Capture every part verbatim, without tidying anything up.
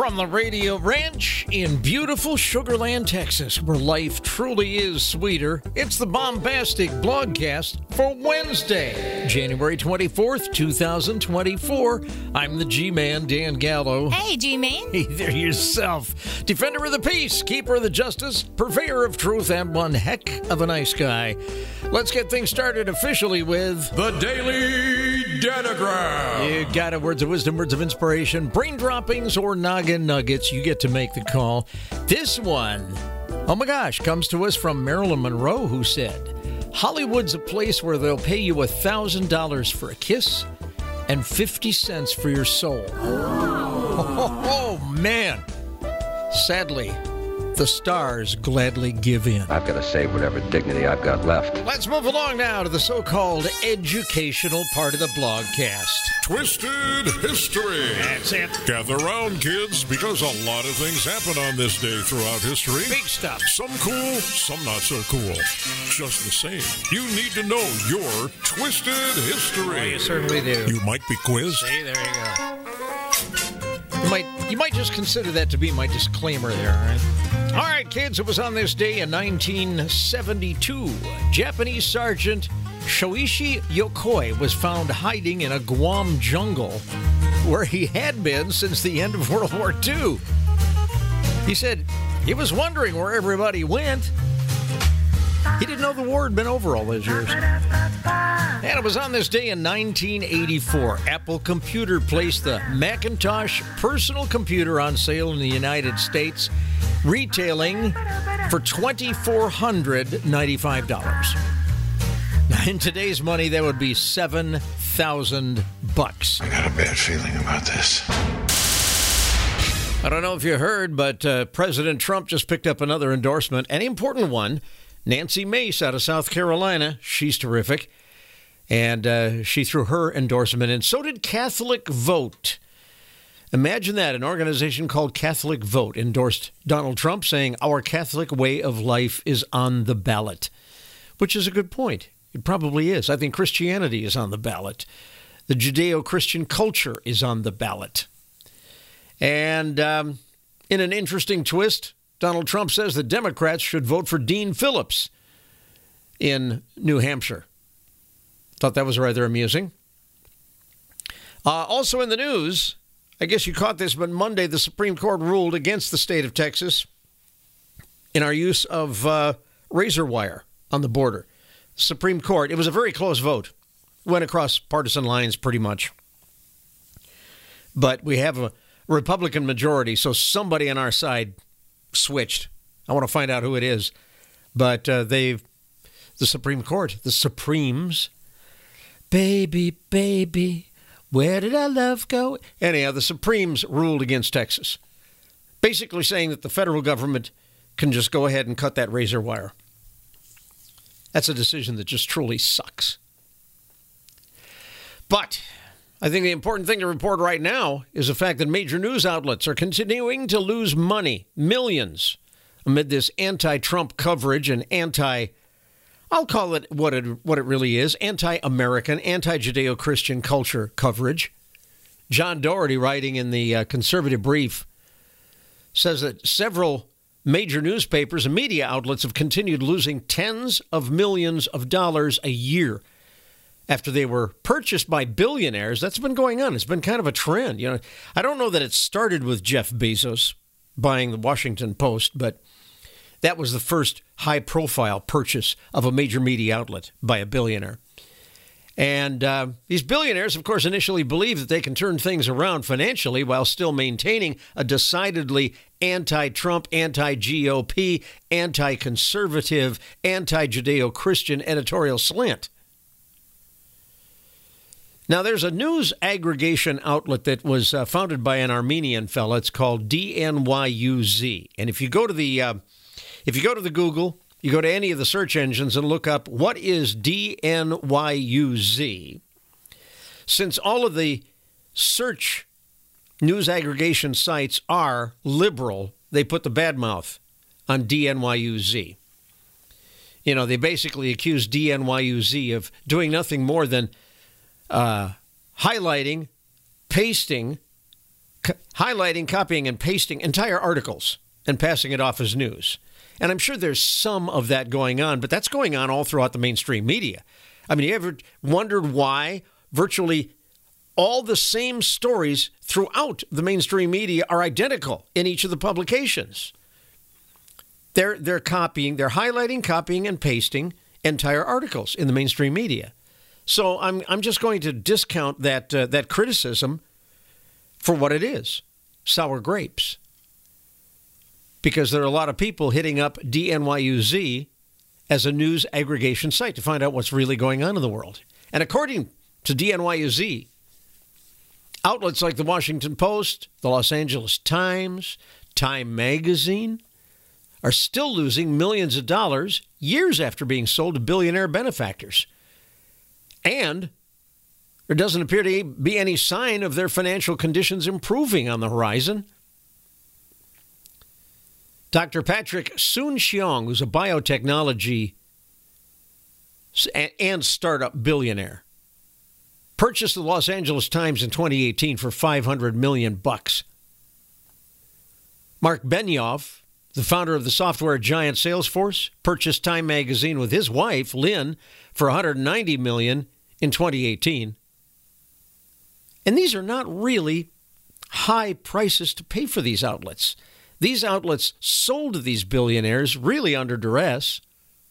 From the Radio Ranch in beautiful Sugar Land, Texas, where life truly is sweeter, it's the Bombastic Blogcast for Wednesday, January twenty-fourth, twenty twenty-four. I'm the G-Man, Dan Gallo. Hey, G-Man. Hey there yourself. Defender of the peace, keeper of the justice, purveyor of truth, and one heck of a nice guy. Let's get things started officially with the Daily Danagram. You got it. Words of wisdom, words of inspiration, brain droppings, or noggin nuggets. You get to make the call. This one, oh my gosh, comes to us from Marilyn Monroe, who said, Hollywood's a place where they'll pay you one thousand dollars for a kiss and fifty cents for your soul. Oh, oh man. Sadly, the stars gladly give in. I've got to save whatever dignity I've got left. Let's move along now to the so-called educational part of the blogcast. Twisted History. That's it. Gather round, kids, because a lot of things happen on this day throughout history. Big stuff. Some cool, some not so cool. Just the same, you need to know your Twisted History. Well, you certainly do. You might be quizzed. See, there you go. You might, you might just consider that to be my disclaimer there, all right? All right, kids, it was on this day in nineteen seventy-two. Japanese Sergeant Shoichi Yokoi was found hiding in a Guam jungle where he had been since the end of World War Two. He said he was wondering where everybody went. He didn't know the war had been over all those years. And it was on this day in nineteen eighty-four. Apple Computer placed the Macintosh personal computer on sale in the United States, retailing for two thousand four hundred ninety-five dollars. Now, in today's money, that would be seven thousand bucks. I got a bad feeling about this. I don't know if you heard, but uh, President Trump just picked up another endorsement, an important one. Nancy Mace out of South Carolina. She's terrific. And uh, she threw her endorsement in. So did Catholic Vote. Imagine that. An organization called Catholic Vote endorsed Donald Trump, saying our Catholic way of life is on the ballot, which is a good point. It probably is. I think Christianity is on the ballot. The Judeo-Christian culture is on the ballot. And um, in an interesting twist, Donald Trump says the Democrats should vote for Dean Phillips in New Hampshire. Thought that was rather amusing. Uh, also in the news, I guess you caught this, but Monday the Supreme Court ruled against the state of Texas in our use of uh, razor wire on the border. Supreme Court, it was a very close vote. Went across partisan lines pretty much. But we have a Republican majority, so somebody on our side switched. I want to find out who it is. But uh, they've, the Supreme Court, the Supremes, baby, baby, where did our love go? Anyhow, the Supremes ruled against Texas, basically saying that the federal government can just go ahead and cut that razor wire. That's a decision that just truly sucks. But I think the important thing to report right now is the fact that major news outlets are continuing to lose money, millions, amid this anti-Trump coverage and anti, I'll call it what it what it really is, anti-American, anti-Judeo-Christian culture coverage. John Doherty, writing in the uh, Conservative Brief, says that several major newspapers and media outlets have continued losing tens of millions of dollars a year after they were purchased by billionaires. That's been going on. It's been kind of a trend. You know, I don't know that it started with Jeff Bezos buying the Washington Post, but that was the first high-profile purchase of a major media outlet by a billionaire. And uh, these billionaires, of course, initially believe that they can turn things around financially while still maintaining a decidedly anti-Trump, anti-G O P, anti-conservative, anti-Judeo-Christian editorial slant. Now, there's a news aggregation outlet that was uh, founded by an Armenian fella. It's called D N Y U Z. And if you go to the uh, if you go to the Google, you go to any of the search engines and look up what is D N Y U Z. Since all of the search news aggregation sites are liberal, they put the bad mouth on D N Y U Z. You know, they basically accuse D N Y U Z of doing nothing more than Uh, highlighting, pasting co- highlighting, copying, and pasting entire articles and passing it off as news. And I'm sure there's some of that going on, but that's going on all throughout the mainstream media. I mean, you ever wondered why virtually all the same stories throughout the mainstream media are identical in each of the publications? They're they're copying, they're highlighting, copying, and pasting entire articles in the mainstream media. So I'm I'm just going to discount that uh, that criticism for what it is, sour grapes. Because there are a lot of people hitting up D N Y U Z as a news aggregation site to find out what's really going on in the world. And according to D N Y U Z, outlets like the Washington Post, the Los Angeles Times, Time Magazine are still losing millions of dollars years after being sold to billionaire benefactors. And there doesn't appear to be any sign of their financial conditions improving on the horizon. Doctor Patrick Soon-Shiong, who's a biotechnology and startup billionaire, purchased the Los Angeles Times in twenty eighteen for five hundred million bucks. Mark Benioff, the founder of the software giant Salesforce, purchased Time Magazine with his wife, Lynn, for one hundred ninety million dollars in twenty eighteen. And these are not really high prices to pay for these outlets. These outlets sold to these billionaires really under duress.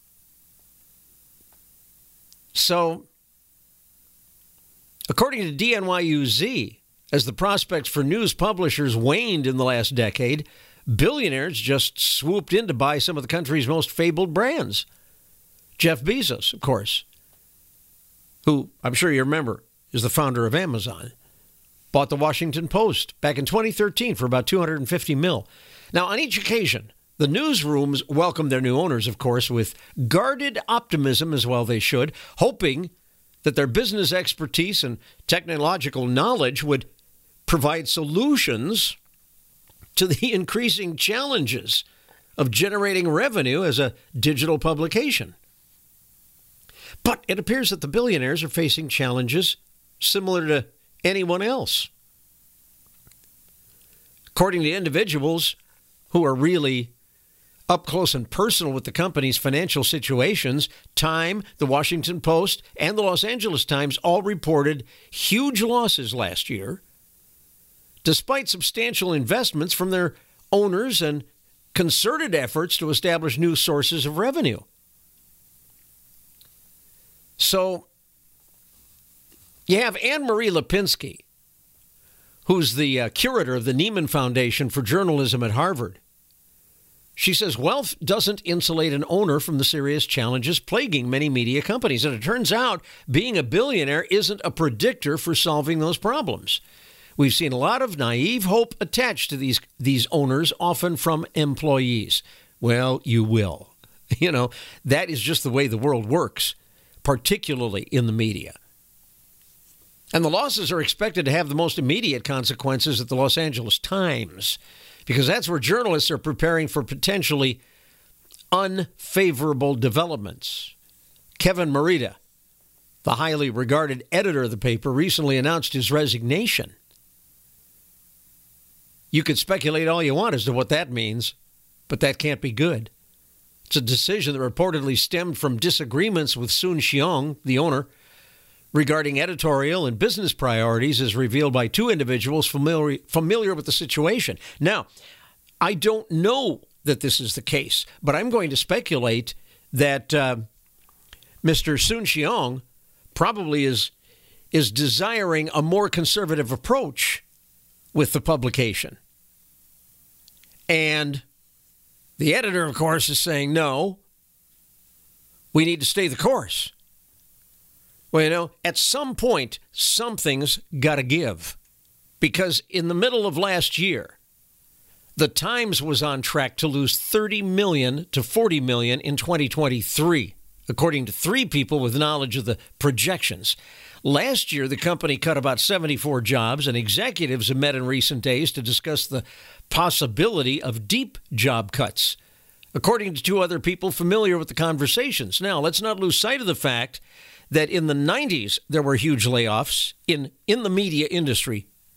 So, according to D N Y U Z, as the prospects for news publishers waned in the last decade, billionaires just swooped in to buy some of the country's most fabled brands. Jeff Bezos, of course, who I'm sure you remember is the founder of Amazon, bought the Washington Post back in twenty thirteen for about two hundred fifty mil. Now, on each occasion, the newsrooms welcomed their new owners, of course, with guarded optimism, as well they should, hoping that their business expertise and technological knowledge would provide solutions to the increasing challenges of generating revenue as a digital publication. But it appears that the billionaires are facing challenges similar to anyone else. According to individuals who are really up close and personal with the company's financial situations, Time, the Washington Post, and the Los Angeles Times all reported huge losses last year, despite substantial investments from their owners and concerted efforts to establish new sources of revenue. So you have Anne-Marie Lipinski, who's the uh, curator of the Nieman Foundation for Journalism at Harvard. She says wealth doesn't insulate an owner from the serious challenges plaguing many media companies. And it turns out being a billionaire isn't a predictor for solving those problems. We've seen a lot of naive hope attached to these, these owners, often from employees. Well, you will. You know, that is just the way the world works, particularly in the media. And the losses are expected to have the most immediate consequences at the Los Angeles Times, because that's where journalists are preparing for potentially unfavorable developments. Kevin Merida, the highly regarded editor of the paper, recently announced his resignation. You could speculate all you want as to what that means, but that can't be good. It's a decision that reportedly stemmed from disagreements with Soon-Shiong, the owner, regarding editorial and business priorities, as revealed by two individuals familiar, familiar with the situation. Now, I don't know that this is the case, but I'm going to speculate that uh, Mister Soon-Shiong probably is, is desiring a more conservative approach with the publication. And the editor, of course, is saying, no, we need to stay the course. Well, you know, at some point, something's got to give. Because in the middle of last year, the Times was on track to lose thirty million dollars to forty million dollars in twenty twenty-three, according to three people with knowledge of the projections. Last year, the company cut about seventy-four jobs, and executives have met in recent days to discuss the possibility of deep job cuts, according to two other people familiar with the conversations. Now, let's not lose sight of the fact that in the nineties, there were huge layoffs in, in the media industry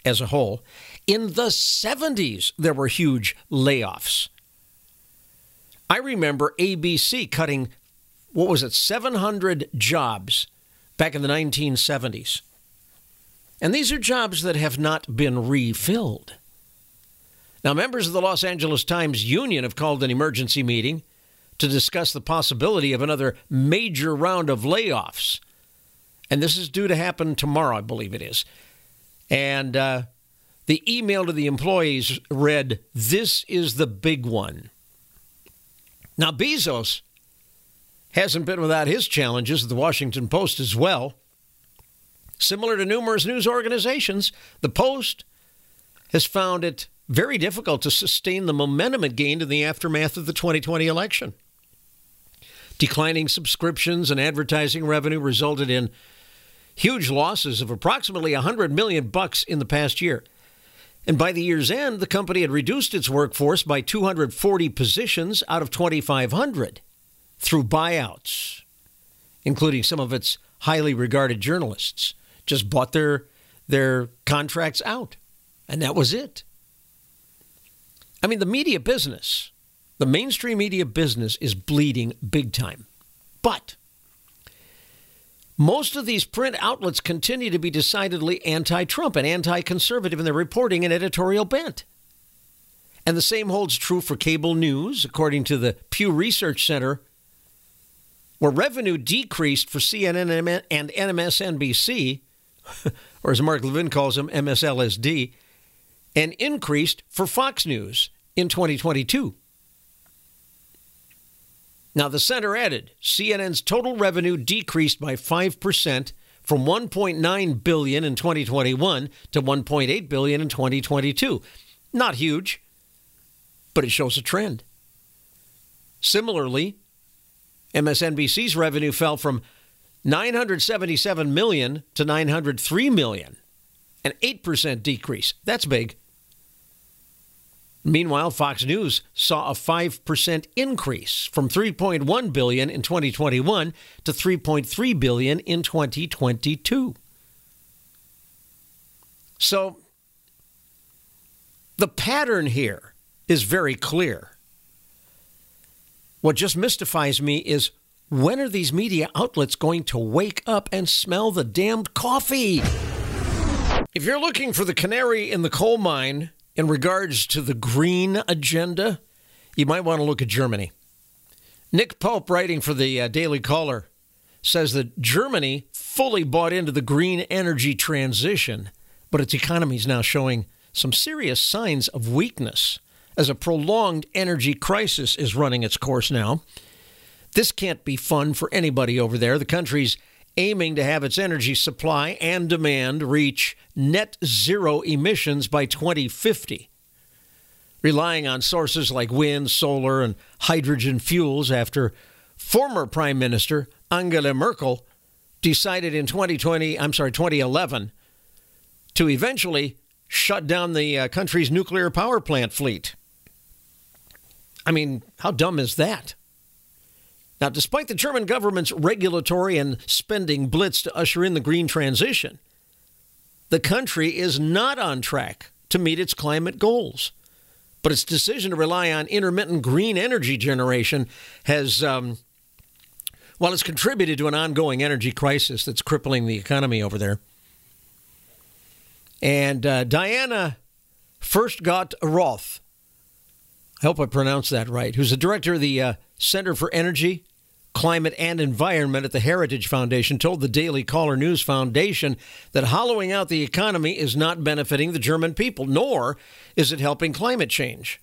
as a whole. In the seventies, there were huge layoffs. I remember A B C cutting, what was it, seven hundred jobs back in the nineteen seventies. And these are jobs that have not been refilled. Now, members of the Los Angeles Times Union have called an emergency meeting to discuss the possibility of another major round of layoffs. And this is due to happen tomorrow, I believe it is. And uh, the email to the employees read, "This is the big one." Now, Bezos hasn't been without his challenges at the Washington Post as well. Similar to numerous news organizations, the Post has found it very difficult to sustain the momentum it gained in the aftermath of the twenty twenty election. Declining subscriptions and advertising revenue resulted in huge losses of approximately one hundred million bucks in the past year. And by the year's end, the company had reduced its workforce by two hundred forty positions out of twenty-five hundred through buyouts, including some of its highly regarded journalists. Just bought their their contracts out, and that was it. I mean, the media business, the mainstream media business is bleeding big time. But most of these print outlets continue to be decidedly anti-Trump and anti-conservative in their reporting and editorial bent. And the same holds true for cable news, according to the Pew Research Center, where revenue decreased for C N N and M S N B C, or as Mark Levin calls them, M S L S D, and increased for Fox News in twenty twenty-two. Now, the center added, C N N's total revenue decreased by five percent from one point nine billion dollars in twenty twenty-one to one point eight billion dollars in twenty twenty-two. Not huge, but it shows a trend. Similarly, M S N B C's revenue fell from nine hundred seventy-seven million dollars to nine hundred three million dollars, an eight percent decrease. That's big. Meanwhile, Fox News saw a five percent increase from three point one billion dollars in twenty twenty-one to three point three billion dollars in twenty twenty-two. So the pattern here is very clear. What just mystifies me is, when are these media outlets going to wake up and smell the damned coffee? If you're looking for the canary in the coal mine in regards to the green agenda, you might want to look at Germany. Nick Pope, writing for the uh, Daily Caller, says that Germany fully bought into the green energy transition, but its economy is now showing some serious signs of weakness as a prolonged energy crisis is running its course now. This can't be fun for anybody over there. The country's aiming to have its energy supply and demand reach net zero emissions by twenty fifty, relying on sources like wind, solar, and hydrogen fuels after former Prime Minister Angela Merkel decided in twenty twenty, I'm sorry, twenty eleven, to eventually shut down the uh, country's nuclear power plant fleet. I mean, how dumb is that? Now, despite the German government's regulatory and spending blitz to usher in the green transition, the country is not on track to meet its climate goals. But its decision to rely on intermittent green energy generation has, um, well, it's contributed to an ongoing energy crisis that's crippling the economy over there. And uh, Diana Furchtgott-Roth, I hope I pronounced that right, who's the director of the uh, Center for Energy, Climate and Environment at the Heritage Foundation, told the Daily Caller News Foundation that hollowing out the economy is not benefiting the German people, nor is it helping climate change.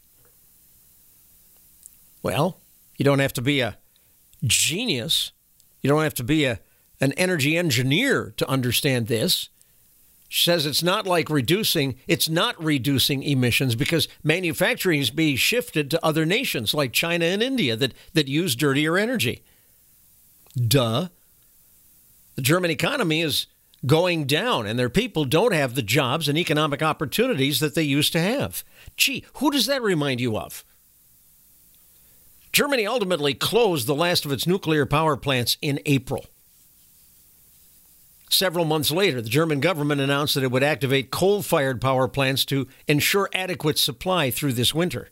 Well, you don't have to be a genius. You don't have to be a, an energy engineer to understand this. She says it's not like reducing, it's not reducing emissions because manufacturing is being shifted to other nations like China and India that, that use dirtier energy. Duh. The German economy is going down and their people don't have the jobs and economic opportunities that they used to have. Gee, who does that remind you of? Germany ultimately closed the last of its nuclear power plants in April. Several months later, the German government announced that it would activate coal-fired power plants to ensure adequate supply through this winter.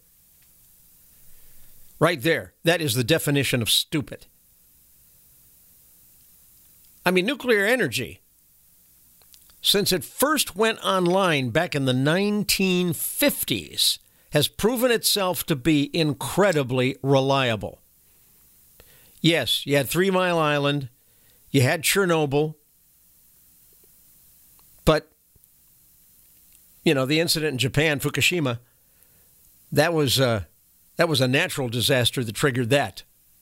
Right there, that is the definition of stupid. I mean, nuclear energy, since it first went online back in the nineteen fifties, has proven itself to be incredibly reliable. Yes, you had Three Mile Island, you had Chernobyl, but, you know, the incident in Japan, Fukushima, that was, uh, that was a natural disaster that triggered that.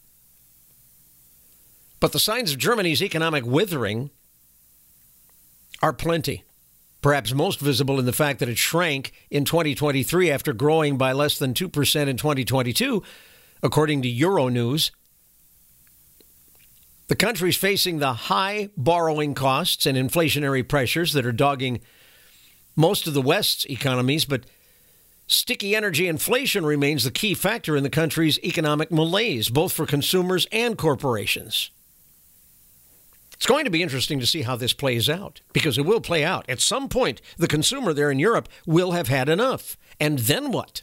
But the signs of Germany's economic withering are plenty. Perhaps most visible in the fact that it shrank in twenty twenty-three after growing by less than two percent in twenty twenty-two, according to Euronews. The country's facing the high borrowing costs and inflationary pressures that are dogging most of the West's economies, but sticky energy inflation remains the key factor in the country's economic malaise, both for consumers and corporations. It's going to be interesting to see how this plays out, because it will play out. At some point, the consumer there in Europe will have had enough. And then what?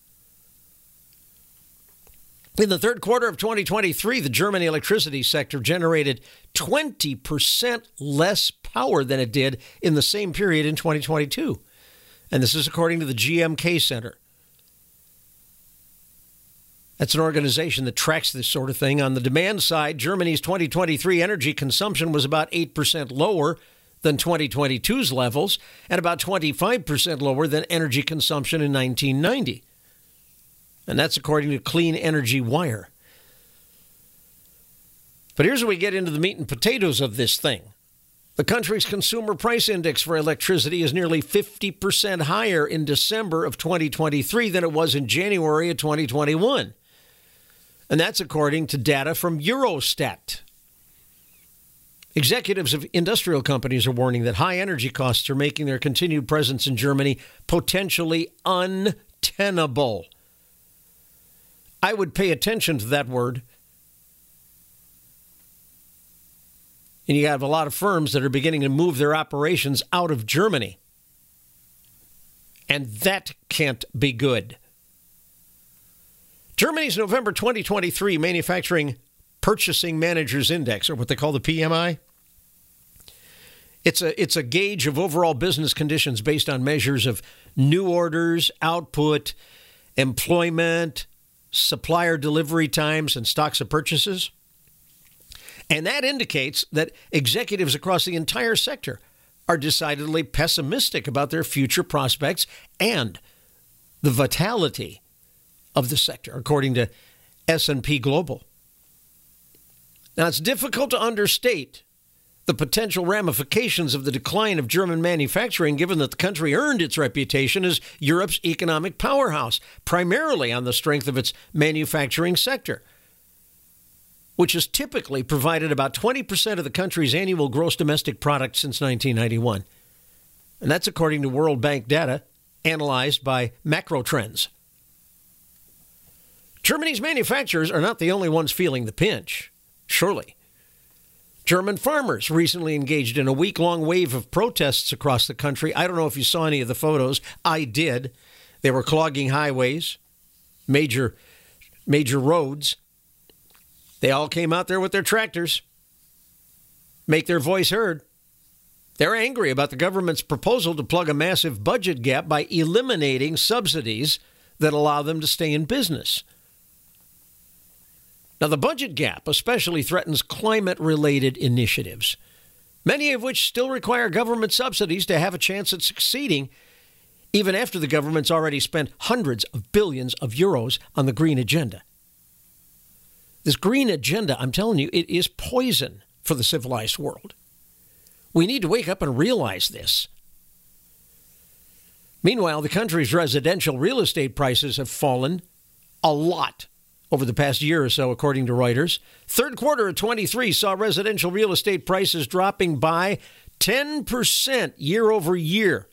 In the third quarter of twenty twenty-three, the German electricity sector generated twenty percent less power than it did in the same period in twenty twenty-two. And this is according to the G M K Center. That's an organization that tracks this sort of thing. On the demand side, Germany's twenty twenty-three energy consumption was about eight percent lower than twenty twenty-two's levels and about twenty-five percent lower than energy consumption in nineteen ninety. And that's according to Clean Energy Wire. But here's where we get into the meat and potatoes of this thing. The country's consumer price index for electricity is nearly fifty percent higher in December of twenty twenty-three than it was in January of twenty twenty-one. And that's according to data from Eurostat. Executives of industrial companies are warning that high energy costs are making their continued presence in Germany potentially untenable. I would pay attention to that word. And you have a lot of firms that are beginning to move their operations out of Germany. And that can't be good. Germany's November twenty twenty-three Manufacturing Purchasing Managers Index, or what they call the P M I. It's a, it's a gauge of overall business conditions based on measures of new orders, output, employment, supplier delivery times, and stocks of purchases. And that indicates that executives across the entire sector are decidedly pessimistic about their future prospects and the vitality of the sector, according to S and P Global. Now, it's difficult to understate the potential ramifications of the decline of German manufacturing, given that the country earned its reputation as Europe's economic powerhouse, primarily on the strength of its manufacturing sector, which has typically provided about twenty percent of the country's annual gross domestic product since nineteen ninety-one. And that's according to World Bank data analyzed by Macro Trends. Germany's manufacturers are not the only ones feeling the pinch, surely. German farmers recently engaged in a week-long wave of protests across the country. I don't know if you saw any of the photos. I did. They were clogging highways, major, major roads. They all came out there with their tractors, make their voice heard. They're angry about the government's proposal to plug a massive budget gap by eliminating subsidies that allow them to stay in business. Now, the budget gap especially threatens climate-related initiatives, many of which still require government subsidies to have a chance at succeeding, even after the government's already spent hundreds of billions of euros on the green agenda. This green agenda, I'm telling you, it is poison for the civilized world. We need to wake up and realize this. Meanwhile, the country's residential real estate prices have fallen a lot over the past year or so, according to Reuters. Third quarter of twenty-three saw residential real estate prices dropping by ten percent year over year.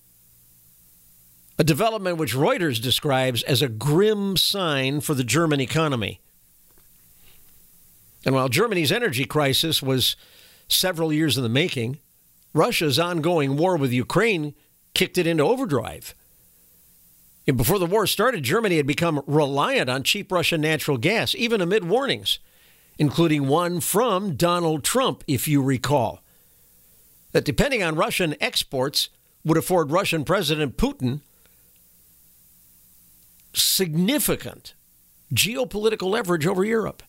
A development which Reuters describes as a grim sign for the German economy. And while Germany's energy crisis was several years in the making, Russia's ongoing war with Ukraine kicked it into overdrive. And before the war started, Germany had become reliant on cheap Russian natural gas, even amid warnings, including one from Donald Trump, if you recall, that depending on Russian exports would afford Russian President Putin significant geopolitical leverage over Europe.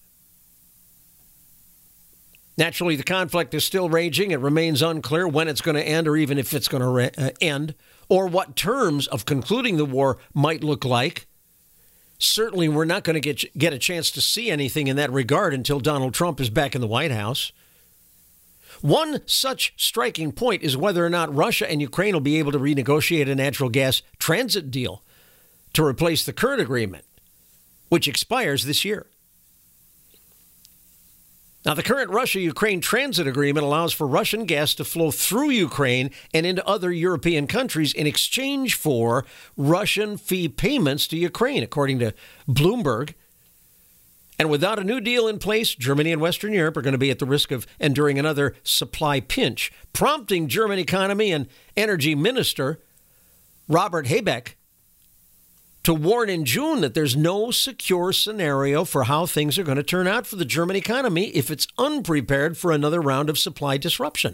Naturally, the conflict is still raging. It remains unclear when it's going to end or even if it's going to re- uh, end or what terms of concluding the war might look like. Certainly, we're not going to get get a chance to see anything in that regard until Donald Trump is back in the White House. One such striking point is whether or not Russia and Ukraine will be able to renegotiate a natural gas transit deal to replace the current agreement, which expires this year. Now, the current Russia-Ukraine transit agreement allows for Russian gas to flow through Ukraine and into other European countries in exchange for Russian fee payments to Ukraine, according to Bloomberg. And without a new deal in place, Germany and Western Europe are going to be at the risk of enduring another supply pinch, prompting German economy and energy minister Robert Habeck to warn in June that there's no secure scenario for how things are going to turn out for the German economy if it's unprepared for another round of supply disruption.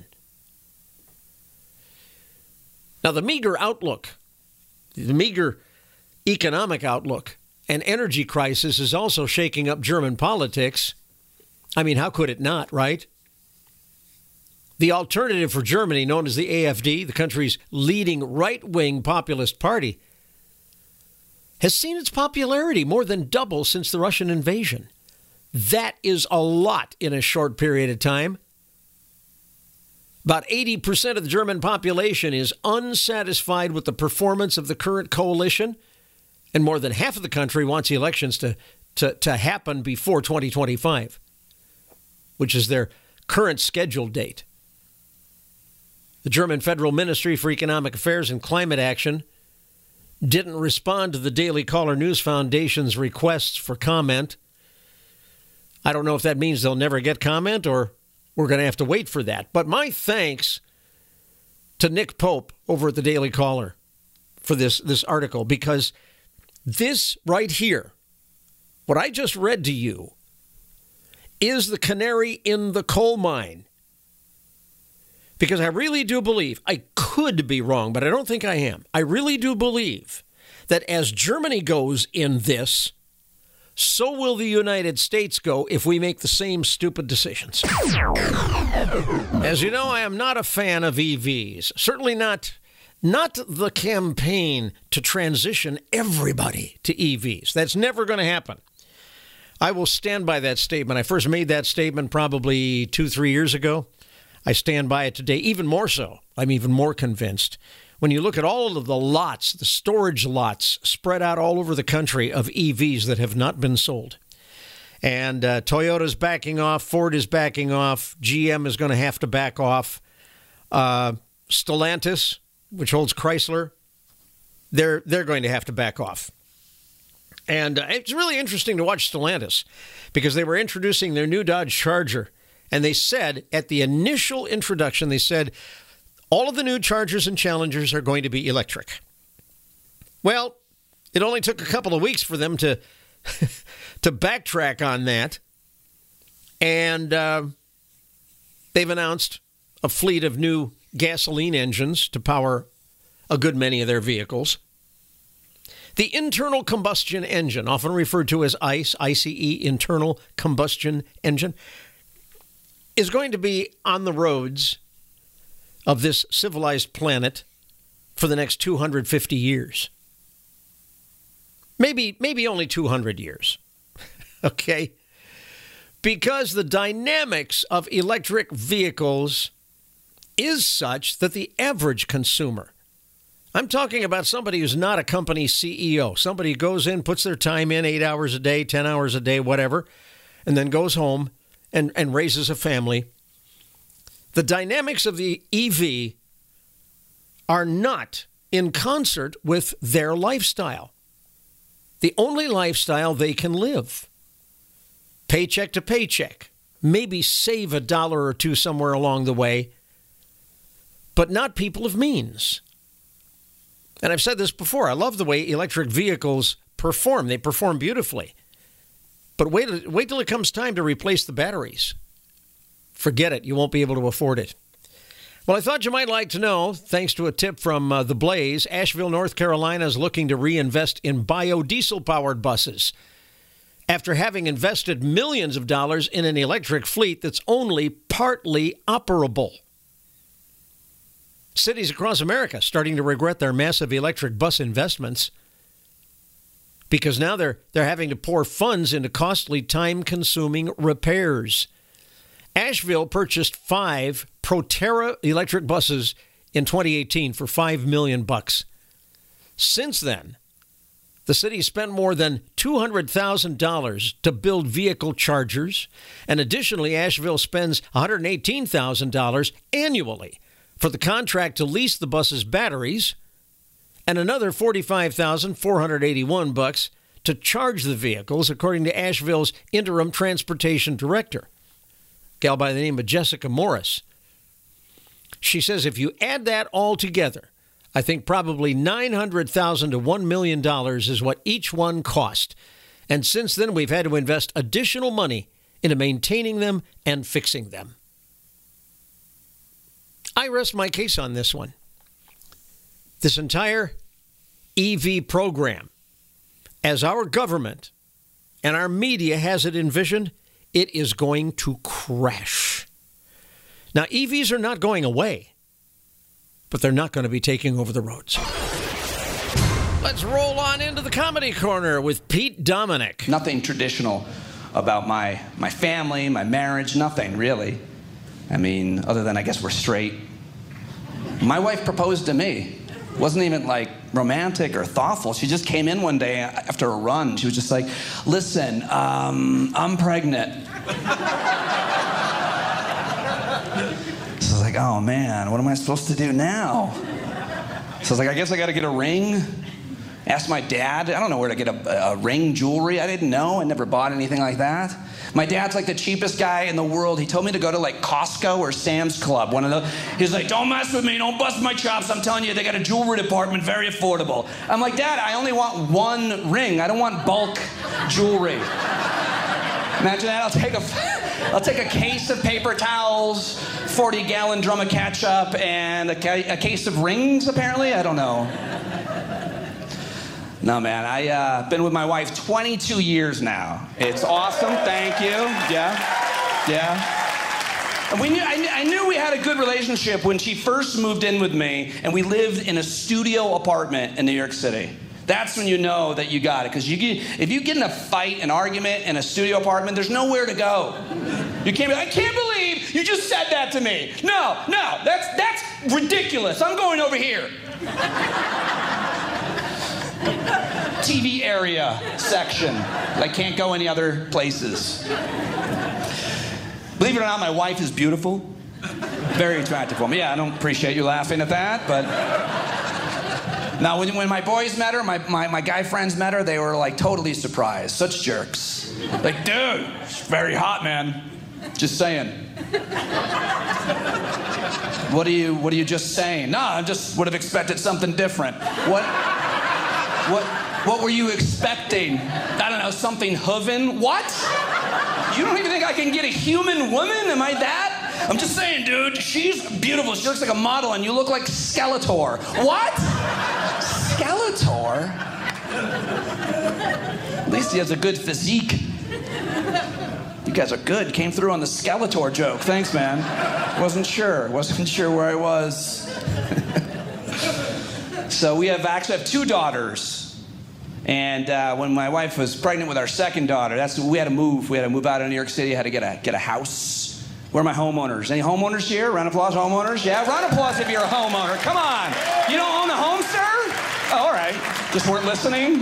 Now, the meager outlook, the meager economic outlook and energy crisis is also shaking up German politics. I mean, how could it not, right? The alternative for Germany, known as the A F D, the country's leading right-wing populist party, has seen its popularity more than double since the Russian invasion. That is a lot in a short period of time. About eighty percent of the German population is unsatisfied with the performance of the current coalition, and more than half of the country wants elections to, to, to happen before twenty twenty-five, which is their current scheduled date. The German Federal Ministry for Economic Affairs and Climate Action didn't respond to the Daily Caller News Foundation's requests for comment. I don't know if that means they'll never get comment or we're going to have to wait for that. But my thanks to Nick Pope over at the Daily Caller for this, this article, because this right here, what I just read to you, is the canary in the coal mine. Because I really do believe, I could be wrong, but I don't think I am. I really do believe that as Germany goes in this, so will the United States go if we make the same stupid decisions. As you know, I am not a fan of E Vs. Certainly not, not the campaign to transition everybody to E Vs. That's never going to happen. I will stand by that statement. I first made that statement probably two, three years ago. I stand by it today, even more so. I'm even more convinced. When you look at all of the lots, the storage lots spread out all over the country of E Vs that have not been sold. And uh, Toyota's backing off, Ford is backing off, G M is going to have to back off. Uh, Stellantis, which holds Chrysler, they're, they're going to have to back off. And uh, it's really interesting to watch Stellantis because they were introducing their new Dodge Charger. And they said, at the initial introduction, they said, all of the new Chargers and Challengers are going to be electric. Well, it only took a couple of weeks for them to to backtrack on that. And uh, they've announced a fleet of new gasoline engines to power a good many of their vehicles. The internal combustion engine, often referred to as ICE, I C E, internal combustion engine, is going to be on the roads of this civilized planet for the next two hundred fifty years. Maybe, maybe only two hundred years. Okay? Because the dynamics of electric vehicles is such that the average consumer, I'm talking about somebody who's not a company C E O, somebody who goes in, puts their time in eight hours a day, ten hours a day, whatever, and then goes home and, and raises a family. The dynamics of the E V are not in concert with their lifestyle. The only lifestyle they can live. Paycheck to paycheck. Maybe save a dollar or two somewhere along the way. but not people of means. And I've said this before. I love the way electric vehicles perform. They perform beautifully. But wait, wait till it comes time to replace the batteries. Forget it. You won't be able to afford it. Well, I thought you might like to know, thanks to a tip from uh, The Blaze, Asheville, North Carolina is looking to reinvest in biodiesel-powered buses after having invested millions of dollars in an electric fleet that's only partly operable. Cities across America starting to regret their massive electric bus investments because now they're they're having to pour funds into costly, time-consuming repairs. Asheville purchased five Proterra electric buses in twenty eighteen for five million bucks. Since then, the city spent more than two hundred thousand dollars to build vehicle chargers, and additionally, Asheville spends one hundred eighteen thousand dollars annually for the contract to lease the bus's batteries, and another forty-five thousand four hundred eighty-one bucks to charge the vehicles, according to Asheville's interim transportation director, a gal by the name of Jessica Morris. She says if you add that all together, I think probably nine hundred thousand dollars to one million dollars is what each one cost. And since then, we've had to invest additional money into maintaining them and fixing them. I rest my case on this one. This entire E V program, as our government and our media has it envisioned, it is going to crash. Now, E Vs are not going away, but they're not going to be taking over the roads. Let's roll on into the Comedy Corner with Pete Dominick. Nothing traditional about my, my family, my marriage, nothing really. I mean, other than I guess we're straight. My wife proposed to me. Wasn't even like romantic or thoughtful. She just came in one day after a run. She was just like, listen, um, I'm pregnant. So I was like, oh man, what am I supposed to do now? So I was like, I guess I gotta get a ring. Asked my dad. I don't know where to get a, a ring, jewelry. I didn't know. I never bought anything like that. My dad's like the cheapest guy in the world. He told me to go to like Costco or Sam's Club. One of those. He's like, don't mess with me. Don't bust my chops. I'm telling you, they got a jewelry department, very affordable. I'm like, Dad, I only want one ring. I don't want bulk jewelry. Imagine that. I'll take a, I'll take a case of paper towels, forty gallon drum of ketchup, and a, ca- a case of rings, apparently. I don't know. No, man, I've uh, been with my wife twenty-two years now. It's awesome, thank you. Yeah, yeah. And we knew, I, knew, I knew we had a good relationship when she first moved in with me, and we lived in a studio apartment in New York City. That's when you know that you got it, because you get, if you get in a fight, an argument in a studio apartment, there's nowhere to go. You can't be like, I can't believe you just said that to me. No, no, that's, that's ridiculous. I'm going over here. T V area section. I can't go any other places. Believe it or not, my wife is beautiful. Very attractive woman. Yeah, I don't appreciate you laughing at that, but... Now, when, when my boys met her, my, my, my guy friends met her, they were like totally surprised. Such jerks. Like, dude, she's very hot, man. Just saying. What are you, what are you just saying? No, I just would have expected something different. What... What what were you expecting? I don't know, something hoovin'? What? You don't even think I can get a human woman? Am I that? I'm just saying, dude, she's beautiful. She looks like a model and you look like Skeletor. What? Skeletor? At least he has a good physique. You guys are good. Came through on the Skeletor joke. Thanks, man. Wasn't sure. Wasn't sure where I was. So we have actually have two daughters. And uh, when my wife was pregnant with our second daughter, that's we had to move. We had to move out of New York City. Had to get a get a house. Where are my homeowners? Any homeowners here? Round of applause, homeowners. Yeah, round of applause if you're a homeowner. Come on. You don't own a home, sir? Oh, all right. Just weren't listening.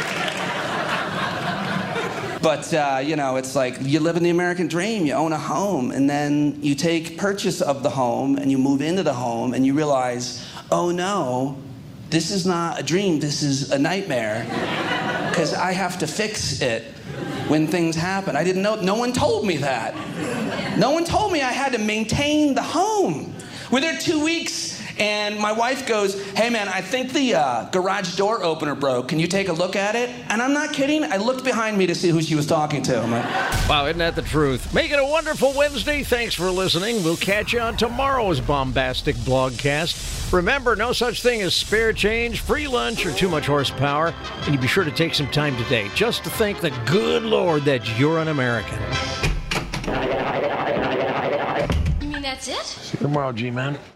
But uh, you know, it's like you live in the American dream. You own a home, and then you take purchase of the home, and you move into the home, and you realize, oh no. This is not a dream, this is a nightmare. Because I have to fix it when things happen. I didn't know, no one told me that. No one told me I had to maintain the home. We're there two weeks And my wife goes, hey man, I think the uh, garage door opener broke. Can you take a look at it? And I'm not kidding. I looked behind me to see who she was talking to. I'm like, wow, isn't that the truth? Make it a wonderful Wednesday. Thanks for listening. We'll catch you on tomorrow's bombastic blogcast. Remember, no such thing as spare change, free lunch, or too much horsepower. And you be sure to take some time today just to thank the good Lord that you're an American. You mean that's it? See you tomorrow, G-Man.